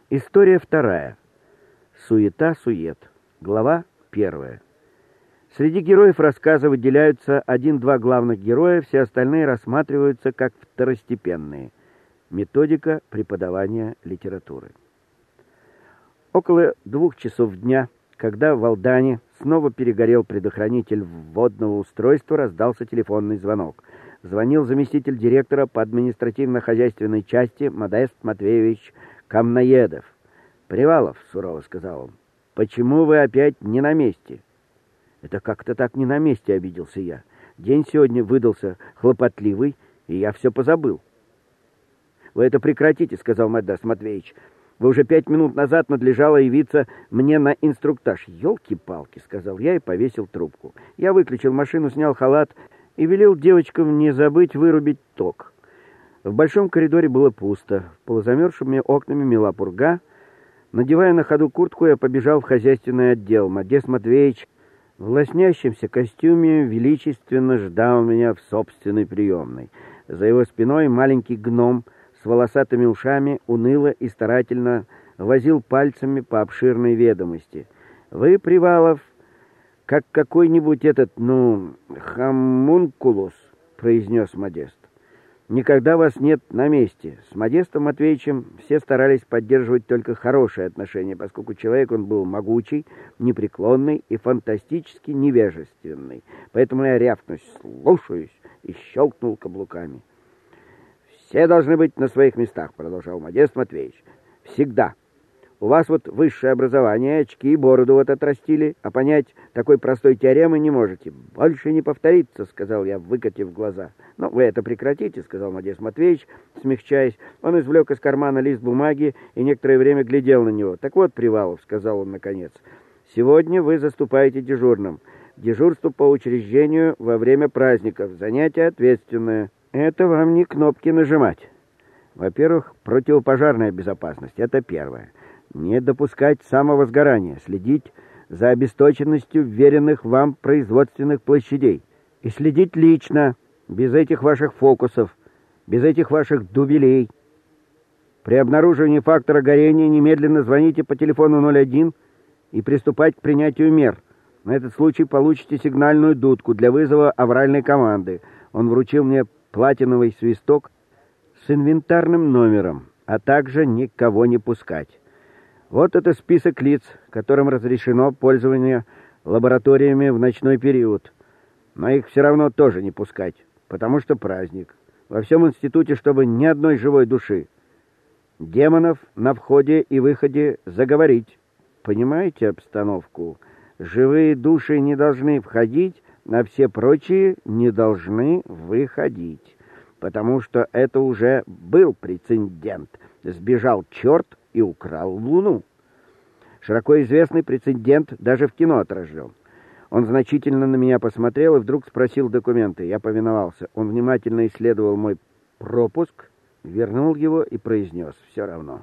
История вторая. Суета-сует. Глава первая. Среди героев рассказа выделяются один-два главных героя, все остальные рассматриваются как второстепенные. Методика преподавания литературы. Около 2 часов дня, когда в Алдане снова перегорел предохранитель вводного устройства, раздался телефонный звонок. Звонил заместитель директора по административно-хозяйственной части Модест Матвеевич Камноедов. «Привалов», — сурово сказал он, — «почему вы опять не на месте?» «Это как-то так не на месте», — обиделся я. «День сегодня выдался хлопотливый, и я все позабыл». «Вы это прекратите», — сказал Модест Матвеевич. «Вы уже 5 минут назад надлежало явиться мне на инструктаж». «Елки-палки», — сказал я и повесил трубку. Я выключил машину, снял халат и велел девочкам не забыть вырубить ток. В большом коридоре было пусто. Полузамерзшими окнами мела пурга. Надевая на ходу куртку, я побежал в хозяйственный отдел. Модест Матвеевич в лоснящемся костюме величественно ждал меня в собственной приемной. За его спиной маленький гном с волосатыми ушами уныло и старательно возил пальцами по обширной ведомости. «Вы, Привалов, как какой-нибудь хомункулус», — произнес Модест. «Никогда вас нет на месте». С Модестом Матвеевичем все старались поддерживать только хорошие отношения, поскольку человек он был могучий, непреклонный и фантастически невежественный. Поэтому я рявкнусь «слушаюсь» и щелкнул каблуками. «Все должны быть на своих местах», — продолжал Модест Матвеевич. «Всегда. У вас вот высшее образование, очки и бороду вот отрастили, а понять такой простой теоремы не можете. Больше не повторится», — сказал я, выкатив глаза. «Ну, вы это прекратите», — сказал Модест Матвеевич, смягчаясь. Он извлек из кармана лист бумаги и некоторое время глядел на него. «Так вот, Привалов», — сказал он наконец, — «сегодня вы заступаете дежурным. Дежурство по учреждению во время праздников. Занятие ответственное. Это вам не кнопки нажимать. Во-первых, противопожарная безопасность. Это первое. Не допускать самовозгорания, следить за обесточенностью вверенных вам производственных площадей. И следить лично, без этих ваших фокусов, без этих ваших дубелей. При обнаружении фактора горения немедленно звоните по телефону 01 и приступать к принятию мер. На этот случай получите сигнальную дудку для вызова авральной команды». Он вручил мне платиновый свисток с инвентарным номером, а также никого не пускать. Вот это список лиц, которым разрешено пользование лабораториями в ночной период. Но их все равно тоже не пускать, потому что праздник. Во всем институте, чтобы ни одной живой души. Демонов на входе и выходе заговорить. Понимаете обстановку? Живые души не должны входить, а все прочие не должны выходить. Потому что это уже был прецедент. Сбежал черт и украл Луну. Широко известный прецедент даже в кино отражен. Он значительно на меня посмотрел и вдруг спросил документы. Я повиновался. Он внимательно исследовал мой пропуск, вернул его и произнес: «Все равно.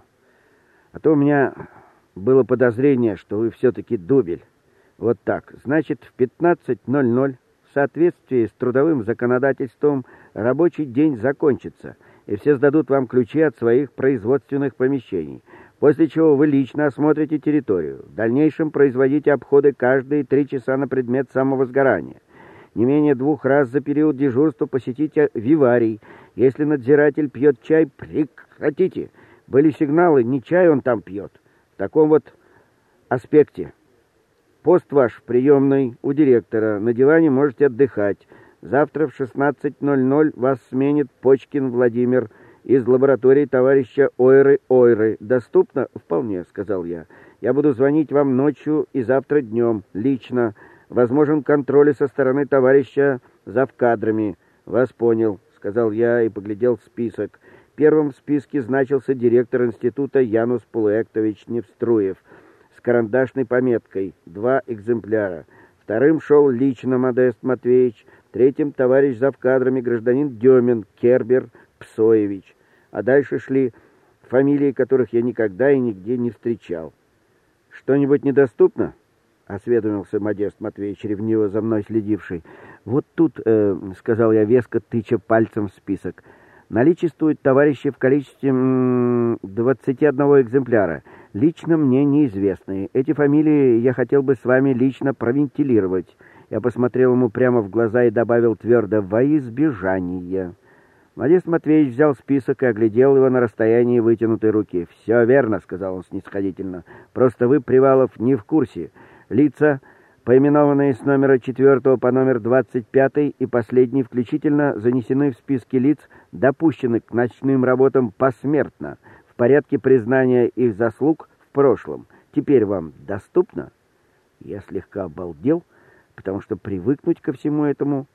А то у меня было подозрение, что вы все-таки дубель. Вот так. Значит, в 15:00 в соответствии с трудовым законодательством рабочий день закончится, и все сдадут вам ключи от своих производственных помещений, после чего вы лично осмотрите территорию. В дальнейшем производите обходы каждые 3 часа на предмет самовозгорания. Не менее 2 раз за период дежурства посетите виварий. Если надзиратель пьет чай, прекратите. Были сигналы, не чай он там пьет. В таком вот аспекте. Пост ваш в приемной у директора. На диване можете отдыхать. Завтра в 16:00 вас сменит Почкин Владимир из лаборатории товарища Ойры. Доступно? Вполне, сказал я. Я буду звонить вам ночью и завтра днем, лично. Возможен контроль со стороны товарища завкадрами. Вас понял, сказал я и поглядел в список. Первым в списке значился директор института Янус Полуэктович Невструев с карандашной пометкой 2 экземпляра. Вторым шел лично Модест Матвеевич, третьим товарищ завкадрами гражданин Демин Кербер Псоевич. А дальше шли фамилии, которых я никогда и нигде не встречал. «Что-нибудь недоступно?» — осведомился Модест Матвеевич, ревниво за мной следивший. «Вот тут, — сказал я веско, тыча пальцем в список, — наличествуют товарищи в количестве 21 экземпляра. лично мне неизвестные. Эти фамилии я хотел бы с вами лично провентилировать». Я посмотрел ему прямо в глаза и добавил твердо: «Во избежание». Модест Матвеевич взял список и оглядел его на расстоянии вытянутой руки. «Все верно», — сказал он снисходительно. «Просто вы, Привалов, не в курсе. Лица, поименованные с номера 4 по номер 25 и последний включительно, занесены в списки лиц, допущены к ночным работам посмертно, в порядке признания их заслуг в прошлом. Теперь вам доступно?» Я слегка обалдел, потому что привыкнуть ко всему этому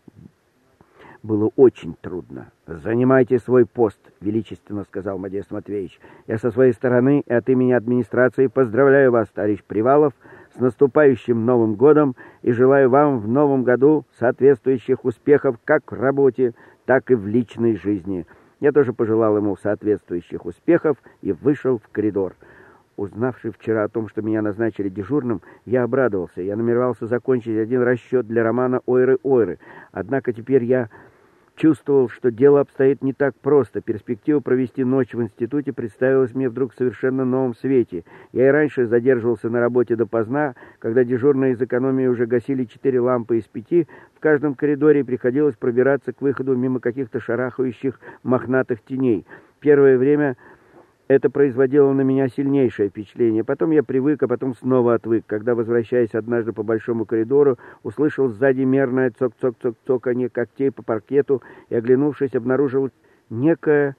было очень трудно. «Занимайте свой пост», — величественно сказал Модест Матвеевич. «Я со своей стороны и от имени администрации поздравляю вас, товарищ Привалов, с наступающим Новым годом и желаю вам в Новом году соответствующих успехов как в работе, так и в личной жизни». Я тоже пожелал ему соответствующих успехов и вышел в коридор. Узнавший вчера о том, что меня назначили дежурным, я обрадовался. Я намеревался закончить один расчет для романа «Ойры-ойры». Однако теперь я чувствовал, что дело обстоит не так просто. Перспектива провести ночь в институте представилась мне вдруг в совершенно новом свете. Я и раньше задерживался на работе допоздна, когда дежурные из экономии уже гасили 4 лампы из 5. В каждом коридоре приходилось пробираться к выходу мимо каких-то шарахающих мохнатых теней. Первое время это производило на меня сильнейшее впечатление. Потом я привык, а потом снова отвык. Когда, возвращаясь однажды по большому коридору, услышал сзади мерное цок-цок-цок-цоканье когтей по паркету и, оглянувшись, обнаружил некое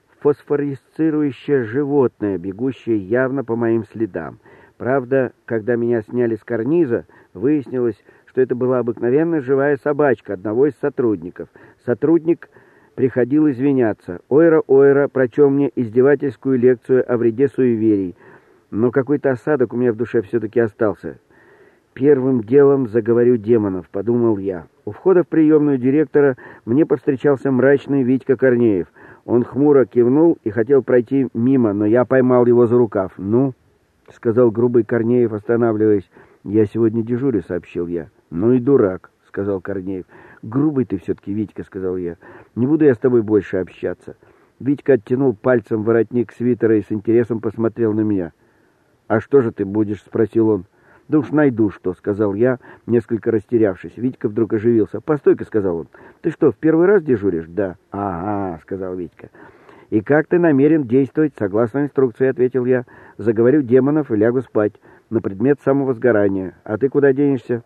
фосфорисцирующее животное, бегущее явно по моим следам. Правда, когда меня сняли с карниза, выяснилось, что это была обыкновенная живая собачка одного из сотрудников. Сотрудник приходил извиняться. Ойра прочел мне издевательскую лекцию о вреде суеверий. Но какой-то осадок у меня в душе все-таки остался. «Первым делом заговорю демонов», — подумал я. У входа в приемную директора мне повстречался мрачный Витька Корнеев. Он хмуро кивнул и хотел пройти мимо, но я поймал его за рукав. «Ну?» — сказал грубый Корнеев, останавливаясь. «Я сегодня дежурю», — сообщил я. «Ну и дурак», — сказал Корнеев. «Грубый ты все-таки, Витька», — сказал я. «Не буду я с тобой больше общаться». Витька оттянул пальцем воротник свитера и с интересом посмотрел на меня. «А что же ты будешь?» — спросил он. «Да уж найду что», — сказал я, несколько растерявшись. Витька вдруг оживился. «Постой-ка», — сказал он. «Ты что, в первый раз дежуришь?» «Да». «Ага», — сказал Витька. «И как ты намерен действовать?» «Согласно инструкции», — ответил я. «Заговорю демонов и лягу спать на предмет самовозгорания. А ты куда денешься?»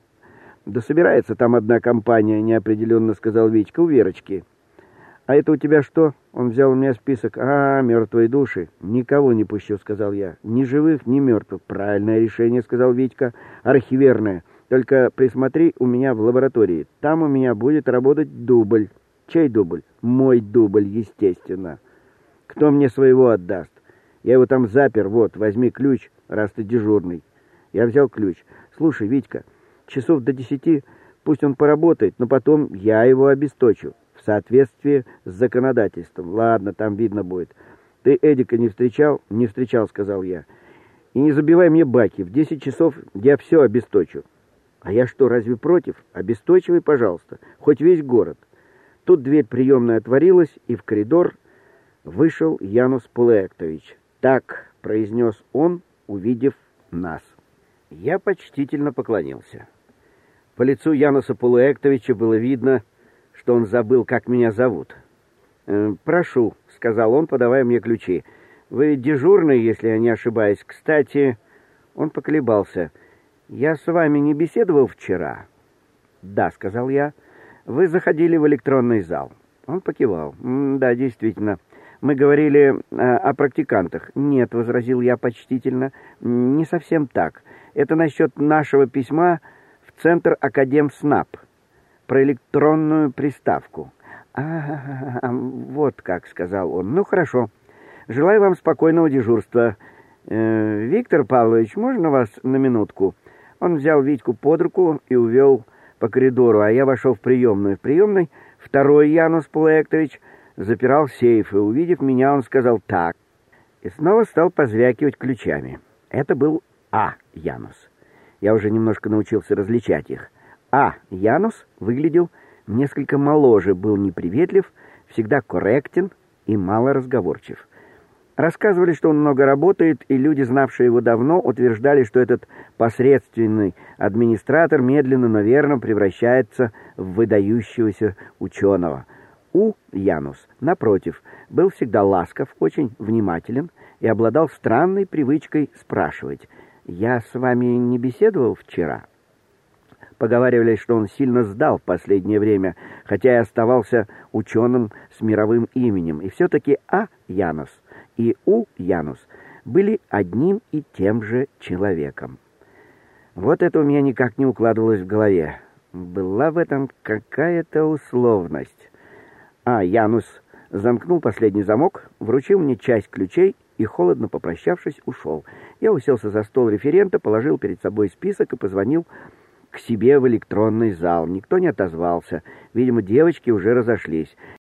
«Да собирается там одна компания», — неопределенно сказал Витька, — «у Верочки». «А это у тебя что?» — он взял у меня список. «А, мертвые души». «Никого не пущу», — сказал я. «Ни живых, ни мертвых». «Правильное решение», — сказал Витька. «Архиверное. Только присмотри у меня в лаборатории. Там у меня будет работать дубль». «Чей дубль?» «Мой дубль, естественно». «Кто мне своего отдаст?» «Я его там запер. Вот, возьми ключ, раз ты дежурный». Я взял ключ. «Слушай, Витька, часов до 10 пусть он поработает, но потом я его обесточу в соответствии с законодательством». «Ладно, там видно будет». «Ты Эдика не встречал?» «Не встречал», — сказал я. «И не забивай мне баки. В 10 часов я все обесточу». «А я что, разве против? Обесточивай, пожалуйста. Хоть весь город». Тут дверь приемной отворилась, и в коридор вышел Янус Пулеектович. «Так», — произнес он, увидев нас. Я почтительно поклонился. По лицу Януса Пулеектовича было видно, что он забыл, как меня зовут. «Прошу», — сказал он, подавая мне ключи. «Вы дежурный, если я не ошибаюсь. Кстати...» Он поколебался. «Я с вами не беседовал вчера?» «Да», — сказал я. «Вы заходили в электронный зал». Он покивал. «Да, действительно. Мы говорили о практикантах». «Нет», — возразил я почтительно, — «не совсем так. Это насчет нашего письма в Центр Академснаб про электронную приставку». Вот как», — сказал он. «Ну, хорошо. Желаю вам спокойного дежурства. Виктор Павлович, можно вас на минутку?» Он взял Витьку под руку и увел по коридору, а я вошел в приемную. В приемной второй Янус Пулеектович запирал сейф, и, увидев меня, он сказал «так», и снова стал позвякивать ключами. Это был Янус. Я уже немножко научился различать их. Янус выглядел несколько моложе, был неприветлив, всегда корректен и малоразговорчив. Рассказывали, что он много работает, и люди, знавшие его давно, утверждали, что этот посредственный администратор медленно, но верно превращается в выдающегося ученого. У. Янус, напротив, был всегда ласков, очень внимателен и обладал странной привычкой спрашивать: «Я с вами не беседовал вчера?» Поговаривали, что он сильно сдал в последнее время, хотя и оставался ученым с мировым именем. И все-таки А. Янус и У. Янус были одним и тем же человеком. Вот это у меня никак не укладывалось в голове. Была в этом какая-то условность. А. Янус замкнул последний замок, вручил мне часть ключей и, холодно попрощавшись, ушел. Я уселся за стол референта, положил перед собой список и позвонил к себе в электронный зал. Никто не отозвался. Видимо, девочки уже разошлись.